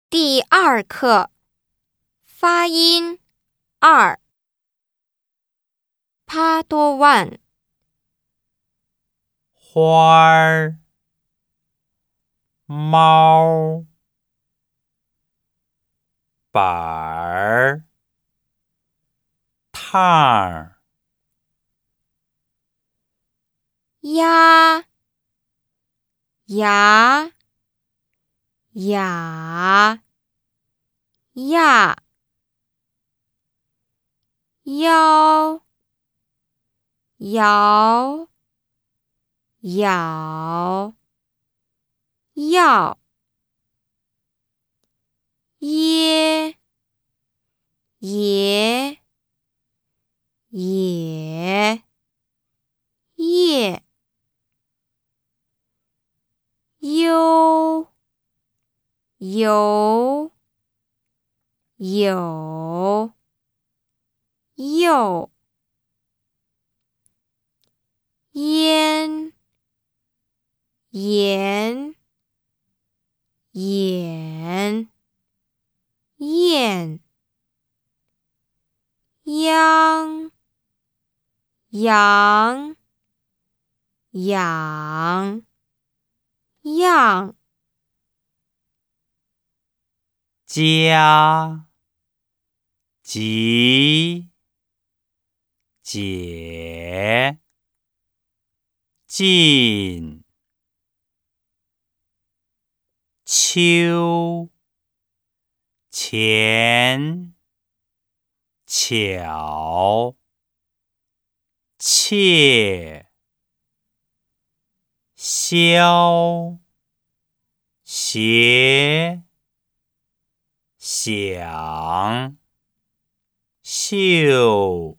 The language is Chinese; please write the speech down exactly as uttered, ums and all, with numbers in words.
第二课发音二 Part one 花儿猫板儿烫儿鸭牙雅亚腰摇咬要耶也也夜悠有有又烟盐眼燕央阳养样家集解进秋前巧切消斜想秀